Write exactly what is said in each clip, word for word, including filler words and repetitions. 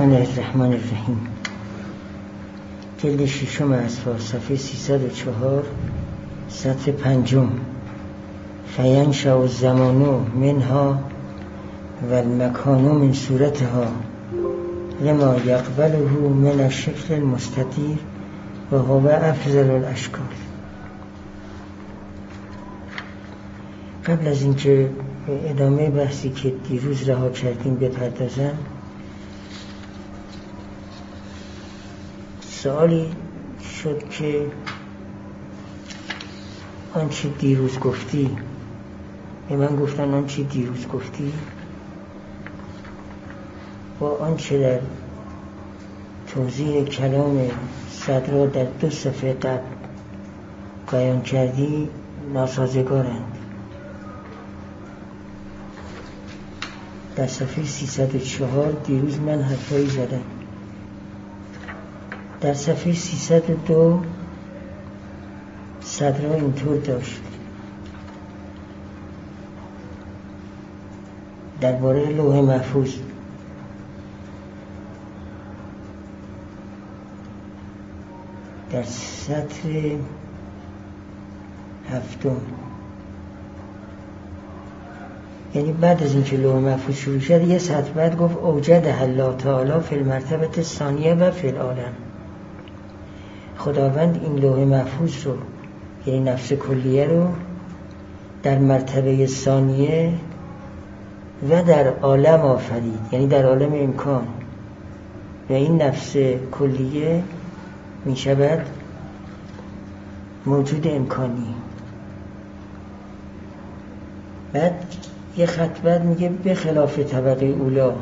بسم الله الرحمن الرحیم. جلد ششم اسفار، صفحه سیصد و چهار، سطر پنجم. فینشأ الزمان منها و المکان من صورتها لما یقبله من الشکل المستطیر و هو افضل الاشکال. قبل از اینکه ادامه بحثی که دیروز رها کردیم بپردازم، سوالی شد که آنچه دیروز گفتی، به من گفتن آنچه دیروز گفتی با آنچه در توضیح کلام صدرا در دو صفحه قبل بیان کردی ناسازگارند. در صفحه سیصد و چهار دیروز من حرفایی زدم. در صفحه سیصد و دو صدرا اینطور داشت درباره لوح محفوظ: در سطر هفتم، یعنی بعد از اینکه لوح محفوظ شروع شد یه سطر بعد گفت اوجد الله تعالی فی المرتبه الثانیه و فی العالم. خداوند این لوح محفوظ رو، یعنی نفس کلیه رو، در مرتبه ثانیه و در عالم آفرید، یعنی در عالم امکان. و این نفس کلیه می شود موجود امکانی. بعد یه خط بعد میگه به خلاف طبقه اولا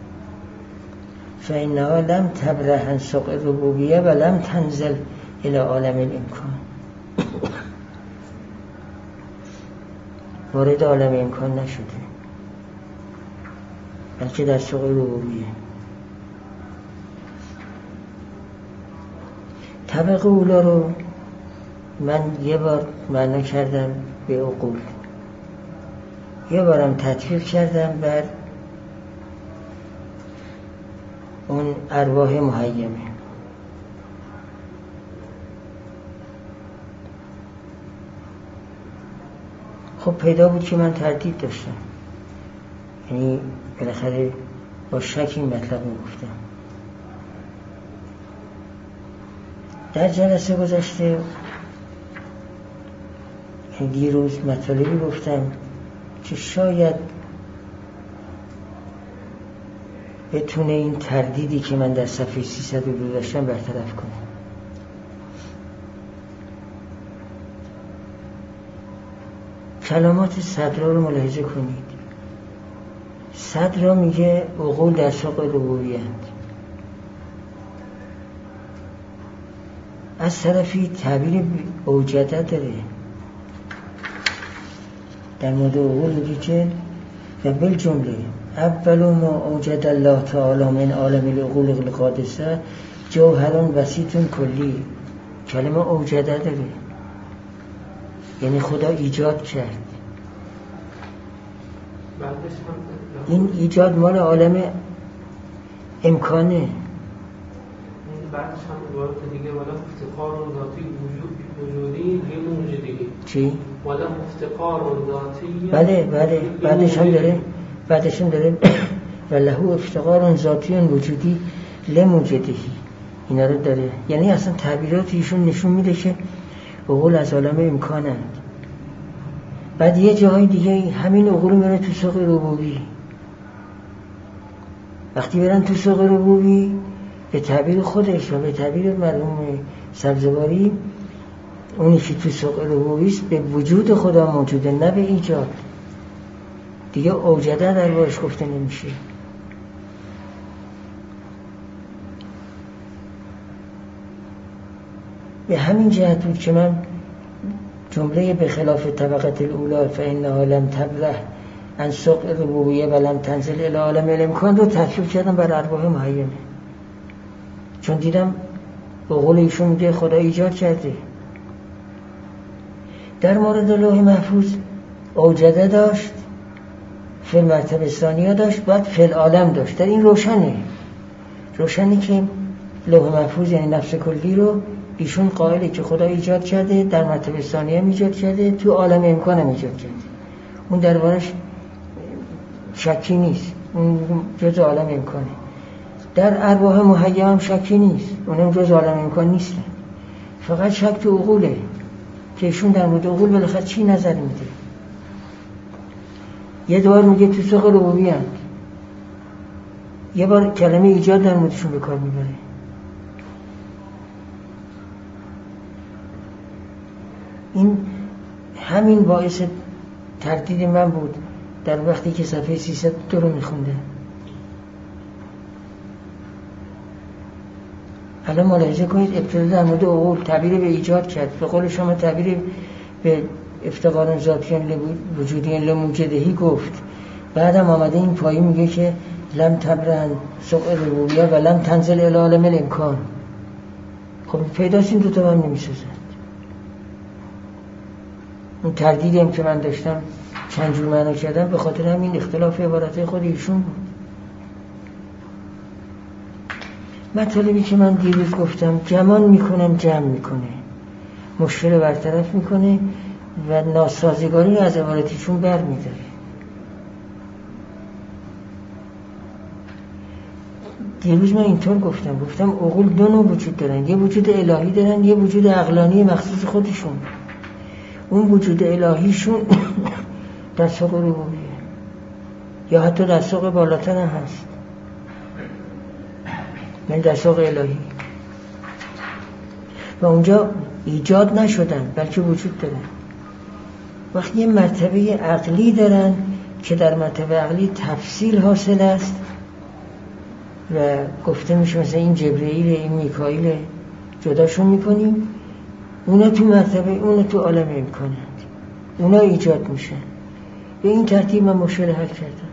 فإنها لم تبرح عن سوق الربوبیه و لم تنزل الى عالم الامکان. وارد عالم امکان نشده، بلکه در سوق ربوبیه. طبقه اولا رو من یه بار معنا کردم به عقول، یه بارم تطبیق کردم بر اون ارواح محیمه. خب پیدا بود که من تردید داشتم، یعنی بالاخره با شک این مطلب میگفتم. در جلسه گذشته دیروز مطالبی گفتم که شاید بتونه این تردیدی که من در صفحه سیصد و دو داشتم برطرف کنه. کلمات صدرا رو ملاحظه کنید. صدرا میگه عقول در سوق ربوبیه اند. از طرفی تعبیر اوجده داره. در مورد عقول میگه که و بالجمله اول ما اوجد الله تعالی من عالم العقول القادسه جوهر وسیط کلی. کلمه اوجده داره، یعنی خدا ایجاد کرد. این ایجاد مال عالم امکانه. بعدش هم عبارت دیگه ولا افتقار ذاتی وجودی لموجودی. چی؟ ولا افتقار ذاتی. بله بله بعدش هم داره بعدش هم داره وله افتقار ذاتی وجودی لموجودی. اینا رو داره، یعنی اصلا تعبیرات ایشون نشون میده که عقول از عالم امکانند. بعد یه جاهای دیگه همین عقول میره تو سوق ربوبی. وقتی برن تو سوق ربوبی به تعبیر خودش و به تعبیر مرحوم سبزواری، اونی که تو سوق ربوبی است به وجود خدا موجوده، نه به ایجاد. دیگه اوجده در بارش گفته نمیشه. به همین جهت بود که من جمله به خلاف طبقه الاولا فإنها لم تبرح عن سوق الربوبیه و لم تنزل الی عالم الامکان رو تطبیق کردم بر ارواح محیمه، چون دیدم به قول ایشون میگه خدا ایجاد کرده. در مورد لوح محفوظ اوجده داشت، فی المرتبه ثانیه داشت، بعد فی العالم داشت. در این روشنه روشنی که لوح محفوظ یعنی نفس کلی رو ایشون قائله که خدا ایجاد کرده، در مرتبه ثانیه ایجاد کرده، تو عالم امکان هم ایجاد کرده. اون دربارش شکی نیست، اون جز عالم امکانه. در ارواح مهیا هم شکی نیست، اونم جز عالم امکان نیستن. فقط شک تو عقوله که ایشون در مورد عقول بالاخره چی نظر میده. یه دوبار میگه تو سوق ربوبی هم، یه بار کلمه ایجاد در موردشون به کار میبره. این همین باعث تردید من بود در وقتی که صفحه سیصد دو رو میخونده. الان ملاحظه کنید ابتدا در مورد عقول تعبیر به ایجاد کرد، به قول شما تعبیر به افتقار ذاتیان وجودیان لموجدهی گفت، بعدم آمده این پایی میگه که لم تبرن سوق ربوبیه و لم تنزل الی عالم الامکان. خب پیداست این دوتا هم نمیسازند. اون تردیدی هم که من داشتم چند جور معنا کردم به خاطر همین اختلاف عبارت خود ایشون بود. مطالبی که من دیروز گفتم گمان میکنم جمع میکنه، مشکل برطرف میکنه و ناسازگاری از عبارتیشون بر میداره. دیروز من اینطور گفتم گفتم عقول دو نوع وجود دارن، یه وجود الهی دارن، یه وجود عقلانی مخصوص خودشون. اون وجود الهیشون در سوق ربوبیه یا حتی در سوق بالاتر هم هست، من در سوق الهی، و اونجا ایجاد نشدن بلکه وجود دارن. وقتی یه مرتبه عقلی دارن که در مرتبه عقلی تفصیل حاصل است و گفته میشه مثلا این جبرئیل این میکائیل، جداشون میکنیم، اونا تو مرتبه اونا تو عالم امکانند، اونا ایجاد میشن. به این ترتیب من مشکل حل کردم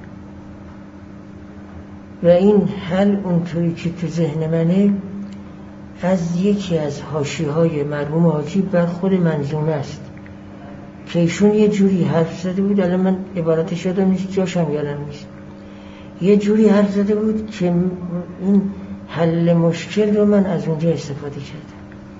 و این حل اونطوری که تو ذهن منه از یکی از حاشیه‌های مرحوم حاجی بر خود منظومه است که ایشون یه جوری حرف زده بود، الان من عبارتش یادم نیست، جاشم یادم نیست، یه جوری حرف زده بود که این حل مشکل رو من از اونجا استفاده کردم.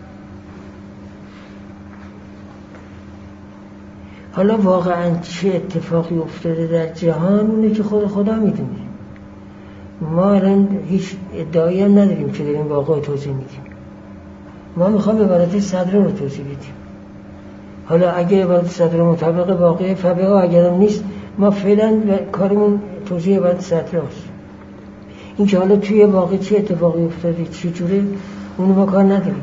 حالا واقعا چه اتفاقی افتاده در جهان اونه که خود خدا میدونه. ما الان هیچ ادعایی هم نداریم که داریم واقع توضیح میدیم. ما میخوام عبارت صدر رو توضیح بدیم. حالا اگه عبارت صدر مطابق واقع فبه ها، اگرم نیست ما فعلا کارمون توضیح عبارت صدر هست. این که حالا توی واقع چه اتفاقی افتاده چه جوره اونو ما کار نداریم.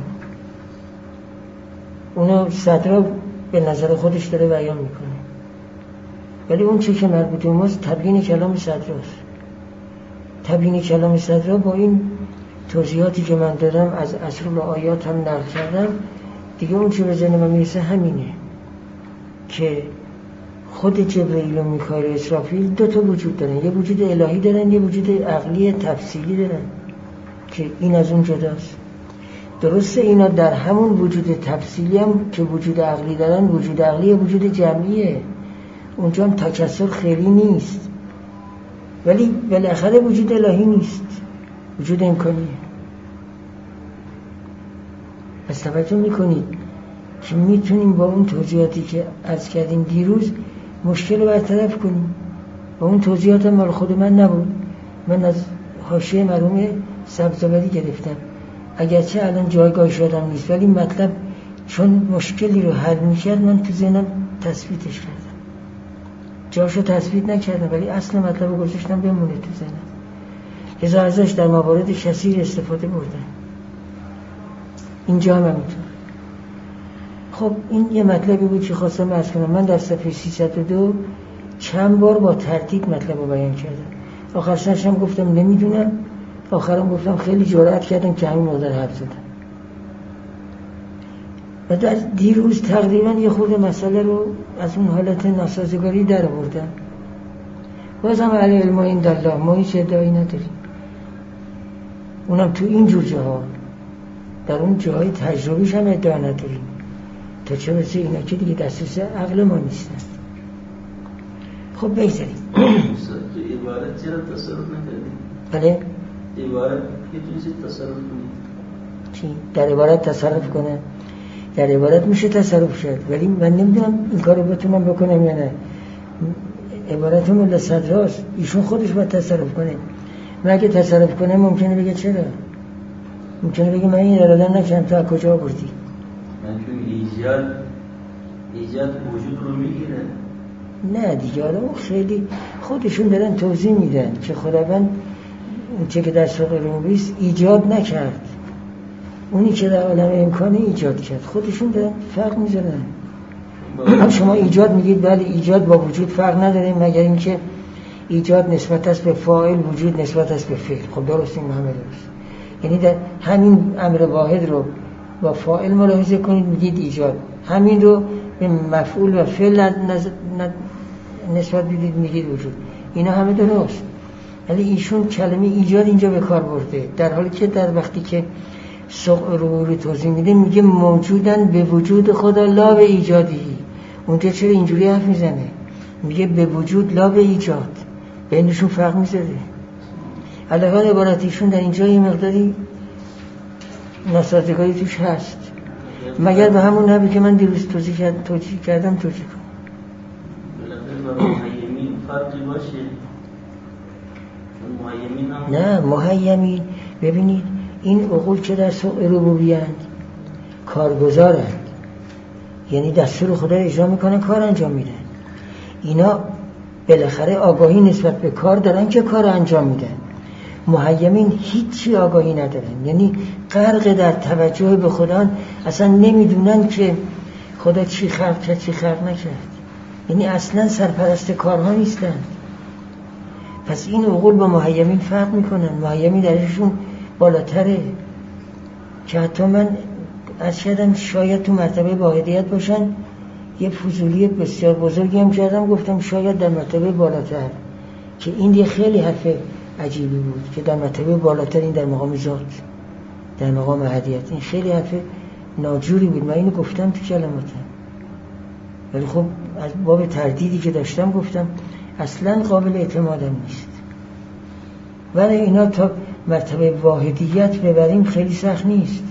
اونو صدر به نظر خودش داره بیان میکنه، ولی اون چه که مربوط به ماست تبیین کلام صدر هست. تبیین کلام صدر با این توضیحاتی که من دادم از اصل آیات هم نقل کردم دیگه، اون چه به ذهن من میرسه همینه که خود جبرئیل و میکائیل و اسرافیل دو تا وجود دارن، یه وجود الهی دارن، یه وجود عقلی تفصیلی دارن که این از اون جداست. درسته اینا در همون وجود تفصیلی هم که وجود عقلی دارن، وجود عقلی وجود جمعیه، اونجا هم تکثر خیلی نیست، ولی بالاخره وجود الهی نیست، وجود امکانیه. پس توجه میکنید که میتونیم با اون توضیحاتی که عرض کردیم دیروز مشکل رو برطرف کنیم. با اون توضیحات مال خود من نبود، من از حاشیه مرحوم سبزآبادی گرفتم، اگرچه الان جایگاه شدم نیست، ولی مطلب چون مشکلی رو حل میکرد من تو ذهنم تثبیتش کردم. جاشو تثبیت نکردم ولی اصل مطلب رو گذاشتم بمونه تو ذهنم. ازا ازش در موارد کثیر استفاده بردن، اینجا هم همینطور. خب این یه مطلبی بود که خواستم عرض کنم. من در صفحه سیصد و دو چند بار با ترتیب مطلب رو بیان کردم. آخرش هم گفتم نمیدونم، آخرم گفتم خیلی جرأت کردم که همین مقدار حرف زدم. و در دیروز تقریبا یه خورده مسئله رو از اون حالت ناسازگاری در آوردم. بازم علی علم عندالله، ما هیچ ادعایی نداریم، اونم تو این جور جاها. در اون جاهای تجربیش هم ادعا نداریم، تا چه برسه اینا که دیگه دسترس عقل ما نیستن. خب بگذاریم. تو عبارت چرا تصرف نکردیم؟ بله؟ عبارت یه چیزی تصرف کنید. چی؟ در عبارت تصرف کنه؟ در عبارت میشه تصرف شد، ولی من نمیدونم این کارو بتونم بکنم یا نه. عبارت ملا صدراست، ایشون خودش باید تصرف کنه. من اگه تصرف کنه ممکنه بگه چرا؟ ممکنه بگه من این اراده نکردم، تو از کجا آوردی؟ منظور ایجاد ایجاد وجود رو میگیره. نه دیگه، آدم خیلی خودشون دارن توضیح میدن که خداوند اون چه که در سوق ربوبی است ایجاد نکرد، اونی که در عالم امکانه ایجاد کرد. خودشون دارن فرق میذارن. شما ایجاد میگید بله ایجاد با وجود فرق نداره، مگر اینکه ایجاد نسبت است به فاعل، وجود نسبت است به فعل. خب درست، این همه درست. یعنی در همین امر واحد رو با فاعل ملاحظه کنید میگید ایجاد، همین رو به مفعول و فعل نسبت بدید میگید وجود. اینا همه درست، ولی ایشون کلمه ایجاد اینجا به کار برده، در حالی که در وقتی که سوق ربوبی توضیح میده میگه موجودن به وجود خدا لا به ایجادی. اونجا چرا اینجوری حرف میزنه؟ میگه به وجود لا به ایجاد، بینشون فرق میذاره. علاوه عبارتیشون در اینجا یه مقداری ناسازگاری توش هست، مگر به همون نبی که من دیروز توضیح کرد توضیح کردم توضیح کنم. بالاخره مهیمین فرقی باشه. مهیمین هم نه مهیمین، ببینید این عقول که در سوق ربوبی اند کارگزارند، یعنی دستور خدا اجرا میکنن، کار انجام میدن. اینا بالاخره آگاهی نسبت به کار دارن که کار انجام میدن. مهیمین هیچی آگاهی ندارن، یعنی غرق در توجه به خدا، اصلا نمیدونن که خدا چی خلق کرد چی خلق نکرد، یعنی اصلا سرپرست کارها نیستن. پس این عقول با مهیمین فرق میکنن. مهیمین درشون بالاتره، که حتی من از شدم شاید تو مرتبه واحدیت باشن. یه فضولی بسیار بزرگی هم کردم، گفتم شاید در مرتبه بالاتر، که این یه خیلی حرف عجیبی بود که در مرتبه بالاتر، این در مقام ذات، در مقام احدیت، این خیلی حرف ناجوری بود. من اینو گفتم تو کلماتم، ولی خب از باب تردیدی که داشتم گفتم اصلا قابل اعتمادم نیست. ولی اینا تا مرتبه واحدیت ببریم خیلی سخت نیست،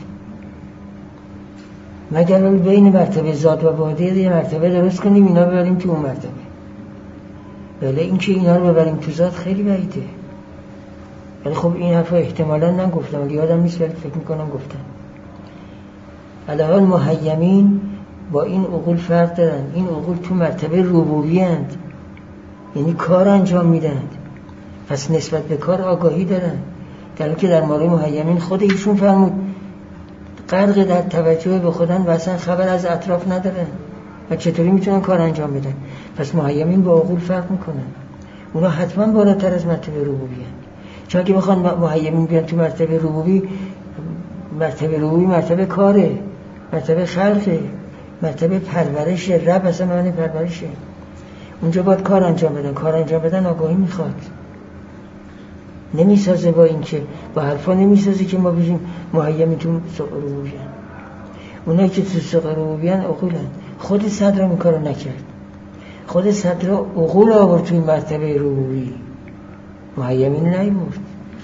مگر بین مرتبه ذات و واحدیت یه مرتبه درست کنیم اینا ببریم تو اون مرتبه. ولی این که اینا رو ببریم تو ذات خیلی بعیده. ولی خب این حرفا احتمالاً من گفتم، ولی یادم نیست، ولی فکر میکنم گفتم. علاوه مهیمین با این عقول فرق دارن. این عقول تو مرتبه ربوبی اند، یعنی کار انجام میدن، پس نسبت به کار آگاهی دارن. در حالی که در مورد مهیمین خود ایشون فرمود غرق در توجه به خودن و اصلا خبر از اطراف ندارن و چطوری میتونن کار انجام بدن. پس مهیمین با عقول فرق میکنن. اونا حتما بالاتر از مرتبه ربوبی هست، چون که بخوان مهیمین بیان تو مرتبه ربوبی، مرتبه ربوبی مرتبه کاره، مرتبه خلقه، مرتبه پرورشه. رب اصلا معنی پرورشه. اونجا باید کار انجام بدن. کار انجام بدن آگاهی میخواد، نمیسازه با این که با حرفا نمیسازه که ما بگیم مهیمین تو سوق ربوبی هست. اونایی که تو سوق ربوبی هست عقولن. خود صدر این کارو نکرد، خود صدر عقول آورد توی مرتبه ربوبی، مهیمین نیورد.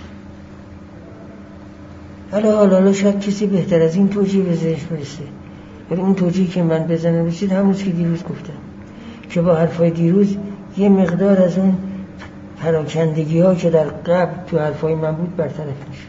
حالا حالا شاید کسی بهتر از این توجیه به ذهنش برسه، ولی اون توجیه که من بزنم رسید همون که دیروز گفتم، که با حرفای دیروز یه مقدار از اون پراکندگی ها که در قبل تو حرفای من بود برطرف میشه.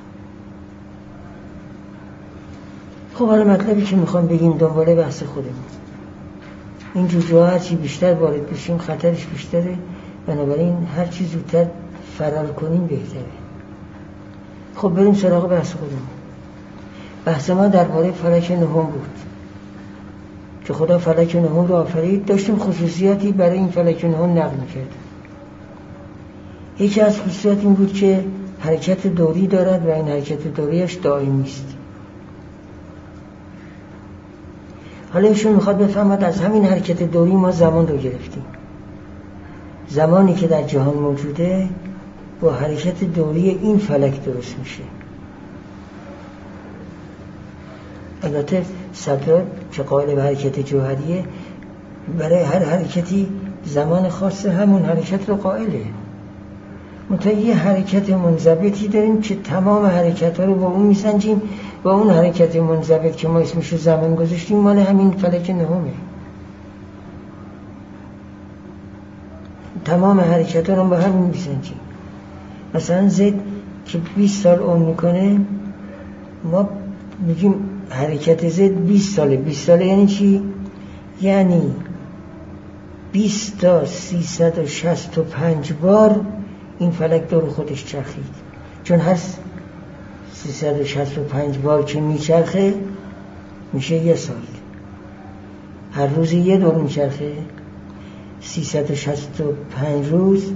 خب حالا مطلبی که میخوام بگیم دنباله بحث خودمون، این جوجه ها هرچی بیشتر وارد بشیم خطرش بیشتره، بنابراین هرچی زودتر فرار کنیم بهتره. خب بریم سراغ بحث خودمون. بحث ما درباره فلک نهم بود که خدا فلک نهم رو آفرید. داشتیم خصوصیاتی برای این فلک نهم نقل می‌کردیم. یکی از خصوصیات این بود که حرکت دوری دارد و این حرکت دوریش دائمی است. حالا ایشون میخواد بفهمد از همین حرکت دوری ما زمان رو گرفتیم. زمانی که در جهان موجوده با حرکت دوری این فلک درست میشه. البته صدر که قائل به حرکت جوهریه، برای هر حرکتی زمان خاص همون حرکت رو قائله. منتها یه حرکت منضبطی داریم که تمام حرکت ها رو با اون میسنجیم. با اون حرکت منضبط که ما اسمش رو زمان گذاشتیم مال همین فلک نهمه. تمام حرکت ها رو با همین میسنجیم. مثلا زد که بیست سال عمر میکنه، ما میگیم حرکت زد بیست ساله. بیست ساله یعنی چی؟ یعنی بیست تا سیصد و شصت و پنج بار این فلک دور خودش چرخید. چون هر سیصد و شصت و پنج بار که میچرخه میشه یه سال. هر روز یه دور میچرخه، سیصد و شصت و پنج روز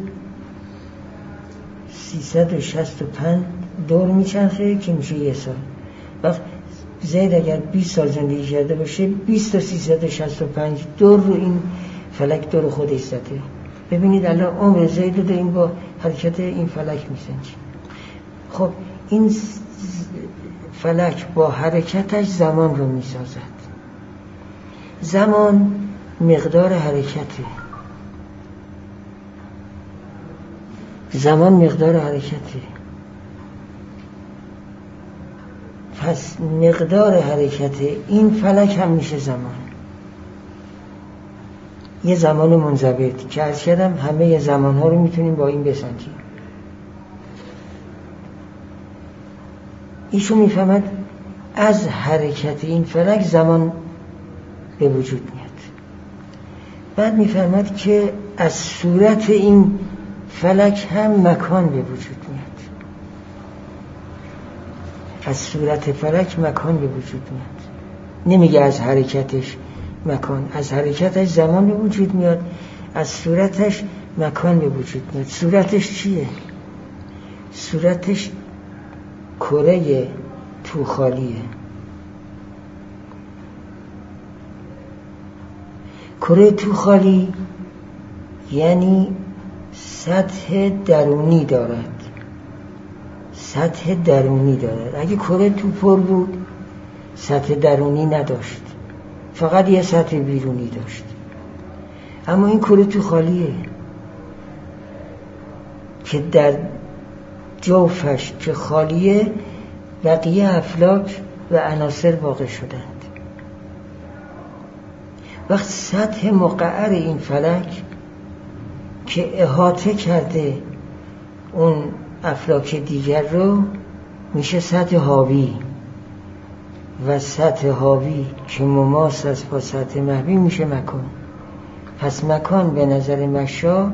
سیصد و شصت و پنج دور میچرخه که میشه یه سال. وقت زید اگر بیست سال زندگی کرده باشه، بیست تا سیصد و شصت و پنج دور رو این فلک دور خودش زده. ببینید الان عمر زید رو داریم با حرکت این فلک میسنجیم. خب این فلک با حرکتش زمان رو میسازد. زمان مقدار حرکته. زمان مقدار حرکته. پس مقدار حرکت این فلک هم میشه زمان. یه زمان منضبط که عرض کردم همه زمان ها رو میتونیم با این بسنجیم. ایشون میفهمد از حرکت این فلک زمان به وجود میاد. بعد میفهمد که از صورت این فلک هم مکان به وجود میاد. از صورت فلک مکان به وجود میاد. نمیگه از حرکتش مکان، از حرکتش زمان به وجود میاد، از صورتش مکان به وجود میاد. صورتش چیه؟ صورتش کره توخالیه. کره توخالی یعنی سطح درونی دارد. سطح درونی دارد. اگه کره تو پر بود سطح درونی نداشت، فقط یه سطح بیرونی داشت. اما این کره تو خالیه که در جوفش که خالیه بقیه افلاک و عناصر واقع شدند. وقت سطح مقعر این فلک که احاطه کرده اون افلاک دیگر رو میشه سطح حاوی، و سطح حاوی که مماس است با سطح محوی میشه مکان. پس مکان به نظر مشا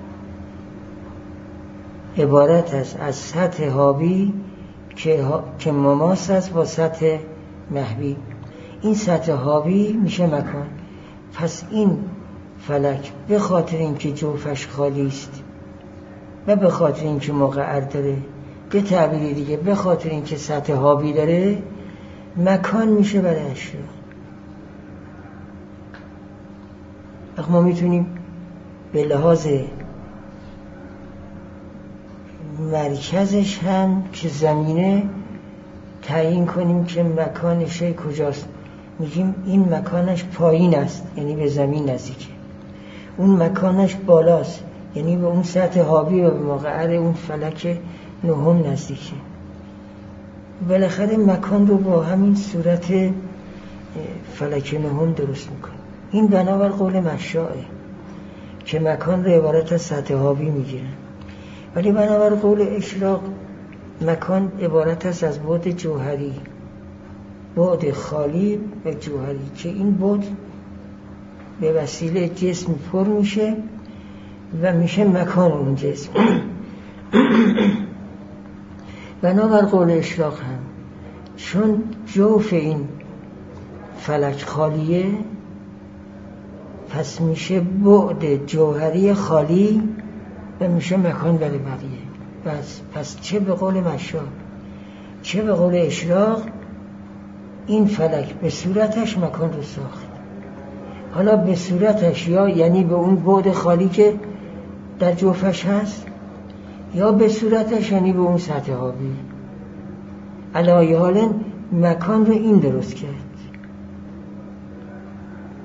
عبارت است از سطح حاوی که, ها... که مماس است با سطح محوی. این سطح حاوی میشه مکان. پس این فلک به خاطر اینکه جوفش خالی است و به خاطر اینکه مقعر داره، به تعبیر دیگه به خاطر اینکه سطح حاوی داره، مکان میشه برای اشیا. ما میتونیم به لحاظ مرکزش هم که زمینه تعیین کنیم که مکان شی کجاست. میگیم این مکانش پایین است، یعنی به زمین نزدیکه. اون مکانش بالاست، یعنی به اون سطح حاوی و به مقعر اون فلک نهم نزدیکه. بالاخره مکان رو با همین صورت فلک نهم درست میکنه. این بنابر قول مشاعه که مکان رو عبارت از سطح حاوی میگیرن، ولی بنابر قول اشراق مکان عبارت است از بعد جوهری، بعد خالی و جوهری، که این بعد به وسیله جسم پر میشه و میشه مکان اون جسم. بنابر قول اشراق هم چون جوف این فلک خالیه، پس میشه بعد جوهری خالی و میشه مکان برای بقیه. پس, پس چه به قول مشا چه به قول اشراق این فلک به صورتش مکان رو ساخت. حالا به صورتش یا یعنی به اون بعد خالی که در جوفش هست، یا به صورتش یعنی به اون سطح حاوی. علی حال مکان رو این درست کرد.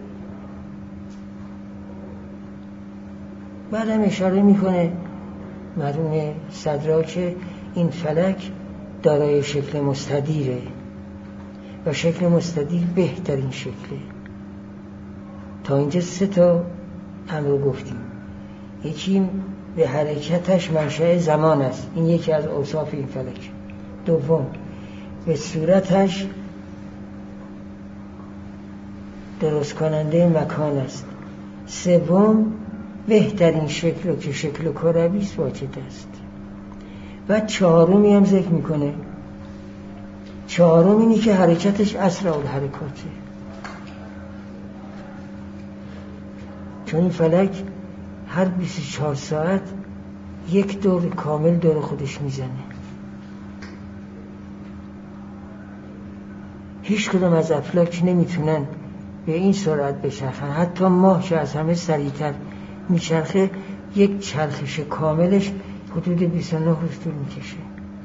بعدم اشاره میکنه مرحوم صدرا که این فلک دارای شکل مستدیره و شکل مستدیر بهترین شکله. تا اینجا سه تا امر رو گفتیم. یکی به حرکتش منشأ زمان است، این یکی از اوصاف این فلک. دوم به صورتش درست کننده مکان است. سوم بهترین شکل رو که شکل کروی است واجد است. و چهارمی هم ذکر میکنه، چهارم اینی که حرکتش اسرع الحرکاته، چون این فلک هر بیست و چهار ساعت یک دور کامل دور خودش میزنه. هیچ کدوم از افلاک نمیتونن به این سرعت بچرخن. حتی ماه که از همه سریعتر میچرخه یک چرخش کاملش حدود بیست و نه روز طول میکشه.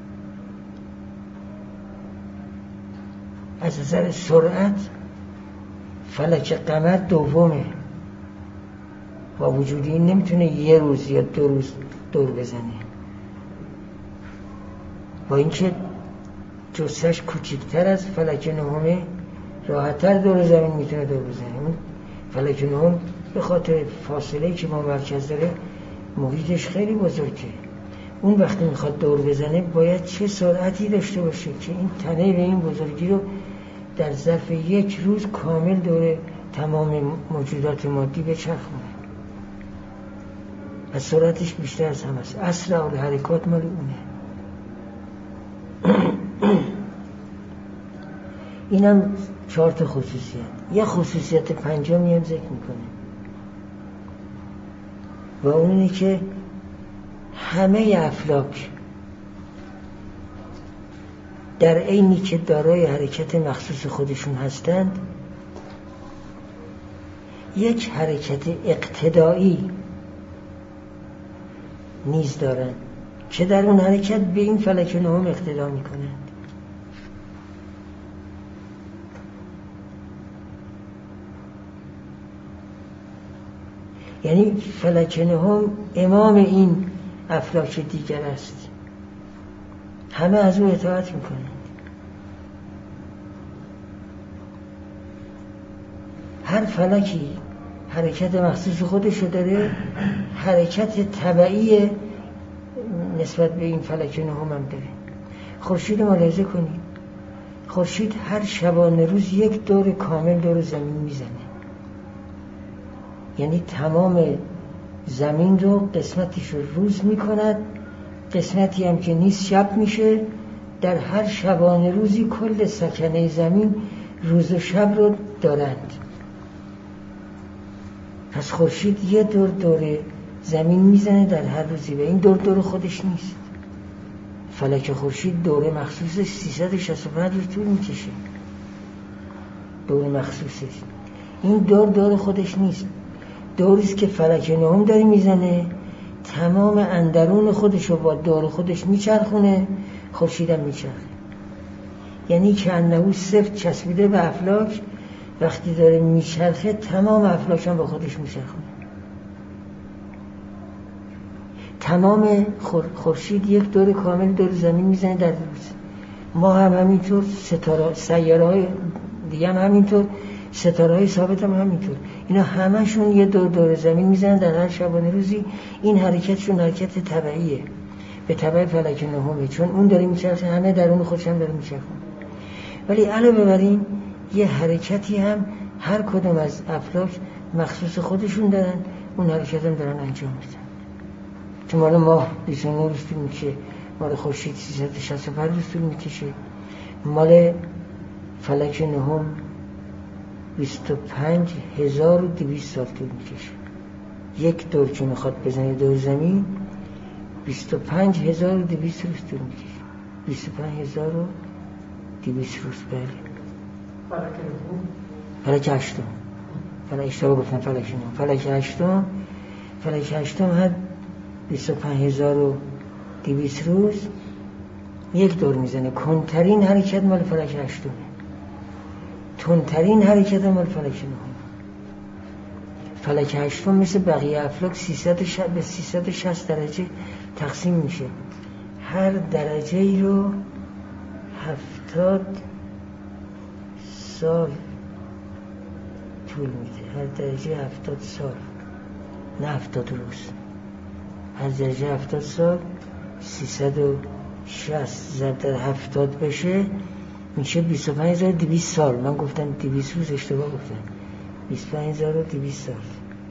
از نظر سرعت فلک قمر دومه، با وجود این نمیتونه یه روز یا دو روز دور بزنه، با اینکه جثه‌اش کوچکتر از فلک نهمه راحت‌تر دور زمین میتونه دور بزنه. اون فلک نهم به خاطر فاصله‌ای که با مرکز داره محیطش خیلی بزرگه. اون وقتی میخواد دور بزنه باید چه سرعتی داشته باشه که این تنه به این بزرگی رو در ظرف یک روز کامل دور تمام موجودات مادی بچرخونه. و سرعتش بیشتر از همه است. اسرع الحرکات مال اونه. اینم چهار تا خصوصیت. یه خصوصیت پنجمی هم ذکر میکنه و اون اینه که همه افلاک در عینی که دارای حرکت مخصوص خودشون هستند یک حرکت اقتدایی نیز دارند که در اون حرکت به این فلک نهم اقتدا میکنند. یعنی فلک نهم امام این افلاک دیگر است، همه از او اطاعت میکنند. هر فلکی حرکت مخصوص خودشو داره، حرکت طبعی نسبت به این فلک نهم هم داره. خورشید ملاحظه کنید، خورشید هر شبانه روز یک دور کامل دور زمین میزنه، یعنی تمام زمین رو قسمتش رو روز میکند، قسمتی هم که نیست شب میشه. در هر شبانه روزی کل سکنه زمین روز و شب رو دارند. پس خورشید یه دور دور زمین میزنه در هر روزی و این دور دور خودش نیست. فلک خورشید دوره مخصوصش سیصد و شصت و پنج روز طول میکشه. دوره مخصوصش این دور دور خودش نیست، دوریست که فلک نهم داره میزنه، تمام اندرون خودشو با دور خودش میچرخونه، خورشیدم میچرخه. یعنی که انهو صفت چسبیده به افلاک، وقتی داره میچرخه تمام افلاک هم با خودش میچرخونه. تمام خورشید یک دور کامل دور زمین میزنه در روز. ما هم همینطور، ستاره سیاره های دیگه هم همینطور، ستاره های ثابت هم همینطور. اینا همشون یه دور دور زمین میزنن در هر شبانه روزی. این حرکتشون حرکت طبیعیه، به تبع فلک نهمه، چون اون داره میچرخه، همه درون خودش هم داره میچرخه. ولی علاوه بر این یه حرکتی هم هر کدوم از افلاک مخصوص خودشون دارن، اون حرکت هم دارن انجام میدن. چون مال ماه بیست و نه روز طول میکشه، مال خورشید سیصد و شصت و پنج روز طول میکشه، مال فلک نهم بیست و پنج هزار و دویست سال طول میکشه. یک دور که میخواد بزنه دور زمین بیست و پنج هزار و دویست روز طول میکشه. بیست و پنج هزار و دویست روز. بله. فلک نهم فلک هشتم، فلک اشتباه گفتم، فلک نهم فلک هشتم، فلک هشتم هر بیست و پنج هزار و دویست روز یک دور میزنه. کنترین حرکت مال فلک هشتمه، تندترین حرکت مال فلک نهم. فلک هشتم مثل بقیه افلاک سیصد به سیصد و شصت درجه تقسیم میشه، هر درجه ای رو هفتاد سال طول میده، هر درجه هفتاد سال، نه هفتاد روز، هر درجه هفتاد سال سیصد و شصت ضرب در هفتاد بشه میشه بیست و پنج هزار و دویست سال. من گفتم دویست روز، اشتباه گفتم، بیست و پنج هزار و دویست سال.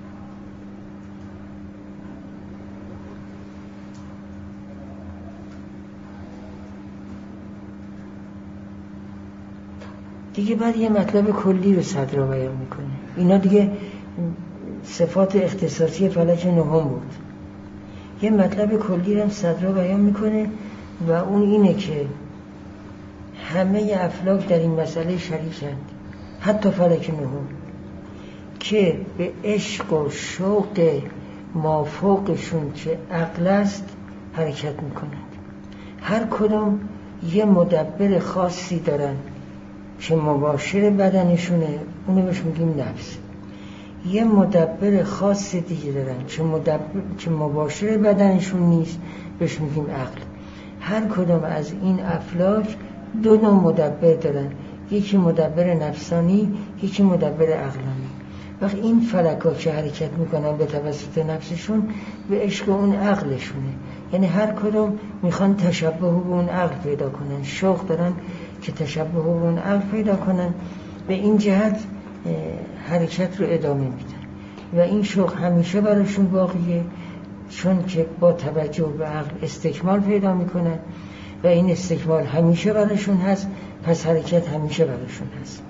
دیگه بعد یه مطلب کلی رو صدرا بیان میکنه. اینا دیگه صفات اختصاصی فلک نهم بود. یه مطلب کلی رو صدرا بیان میکنه و اون اینه که همه افلاک در این مسئله شریکند، حتی فلک نهم، که به عشق و شوق مافوقشون که عقل است حرکت میکنند. هر کدوم یه مدبر خاصی دارن که مباشر بدنشونه، اونو بهش میگیم نفس. یه مدبر خاص دیگه دارن که مدبر که مباشر بدنشون نیست، بهش میگیم عقل. هر کدوم از این افلاک دو نوع مدبر دارن، یکی مدبر نفسانی، یکی مدبر عقلانی. وقت این فلکا که حرکت میکنن به توسط نفسشون به عشق اون عقلشونه، یعنی هر کدوم میخوان تشبه به اون عقل پیدا کنن، شوق دارن که تشبه به اون عقل پیدا کنن، به این جهت حرکت رو ادامه میدن و این شوق همیشه براشون باقیه، چون که با توجه به عقل استکمال پیدا میکنن و این استکمال همیشه براشون هست، پس حرکت همیشه براشون هست.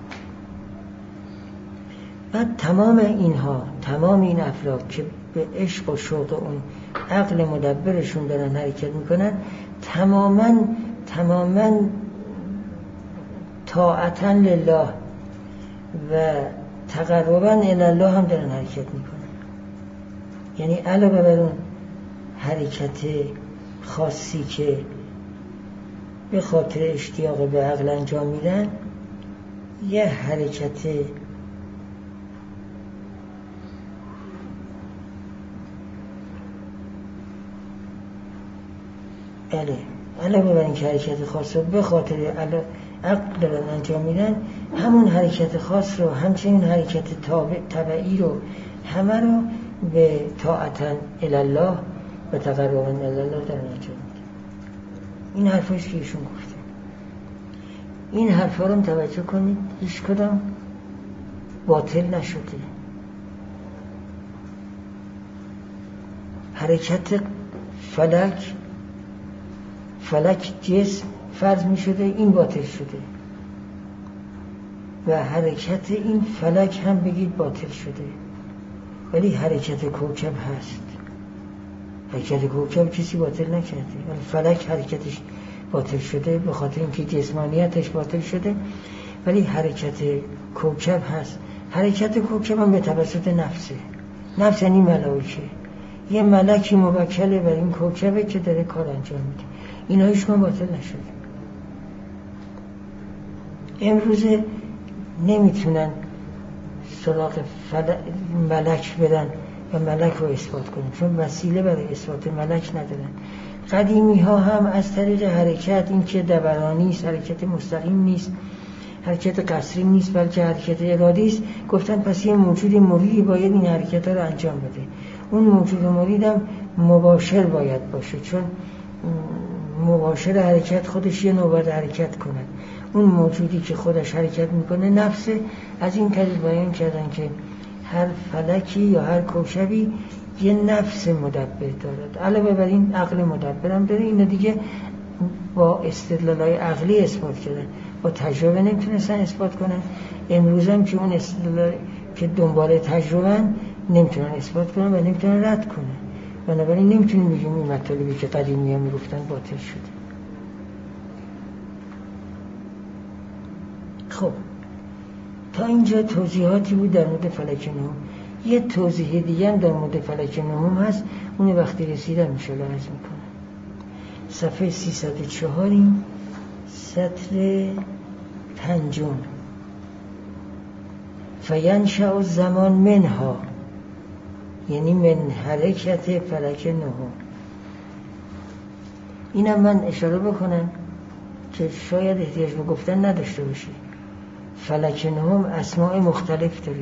بعد تمام اینها، تمام این افلاک که به عشق و شوق اون عقل مدبرشون دارن حرکت میکنن، تماما تماما طاعتاً لله و تقرباً الی الله هم دارن حرکت میکنن. یعنی علاوه بر اون حرکت خاصی که به خاطر اشتیاق به عقل انجام میدن، یه حرکت بله علاوه بر این که حرکت خاص رو به خاطر عقل دارن انجام میدن، همون حرکت خاص رو، همچنین حرکت تبعی رو، همه رو به طاعتاً الی الله و تقرباً الی الله دارن انجام میدن. این حرفایش که ایشون گفته، این حرفا رو توجه کنید، هیچ کدام باطل نشده. حرکت فلک فلک جسم فرض می شده، این باطل شده، و حرکت این فلک هم بگید باطل شده، ولی حرکت کوکب هست. حرکت کوکب کسی باطل نکرده، ولی فلک حرکتش باطل شده به خاطر اینکه جسمانیتش باطل شده، ولی حرکت کوکب هست. حرکت کوکب هم به توسط نفسه. نفس یعنی ملائکه، یه ملکی موکله بر این کوکبه که داره کار انجام میده. اینا هیچ کدوم باطل نشده. امروز نمیتونن سراغ ملک بدن و ملک رو اثبات کنن، چون وسیله برای اثبات ملک ندارن. قدیمی ها هم از طریق حرکت، این که دورانی است، حرکت مستقیم نیست، حرکت قصری نیست، بلکه حرکت ارادی است، گفتن پس یه موجود مریدی باید این حرکت ها رو انجام بده. اون موجود مرید هم مباشر باید باشه، چون مباشر حرکت خودش یه نوبت حرکت کنه. اون موجودی که خودش حرکت میکنه نفسه. از این طریق بیان کردن که هر فلکی یا هر کوکبی یه نفس مدبر دارد، علاوه بر این عقل مدبر هم داره. اینا دیگه با استدلالای عقلی اثبات کردن، با تجربه نمیتونستن اثبات کنن. امروز هم که اون استدلال که دنبال تجربه نمیتونن اثبات کنن و نمیتونن رد کنن، بنابراین نمیتونیم بگیم این مطالبی که قدیمی ها میگفتن باطل شده. خب تا اینجا توضیحاتی بود در مورد فلک نهم. یه توضیح دیگه هم در مورد فلک نهم هست، اون وقتی رسیدم میشاله عرض میکنم. صفحه سیصد و چهار سطر پنجم. فینشأ الزمان منها، یعنی من حرکت فلک نهم. اینم من اشاره بکنم که شاید احتیاج به گفتن نداشته باشه. فلک نهم اسماء مختلف داره.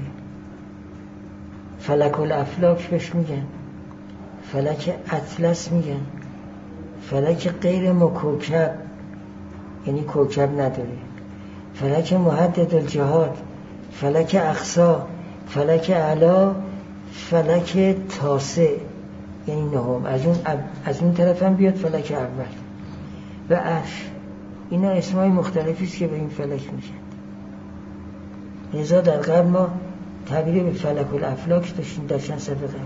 فلک الافلاک بهش میگن، فلک اطلس میگن، فلک غیر مکوکب یعنی کوکب نداره، فلک محدد الجهات، فلک اقصا، فلک اعلا، فلک تاسع یعنی نهم. از اون از اون طرف هم بیاد فلک اول و عرش. اینا اسمای مختلفی است که به این فلک میگن. لذا در قبل ما تعبیر به فلک الافلاک داشتیم در چند صفحه قبل.